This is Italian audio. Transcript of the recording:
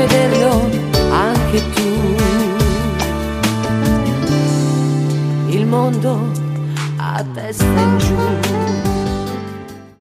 vederlo anche tu. Il mondo a testa in giù.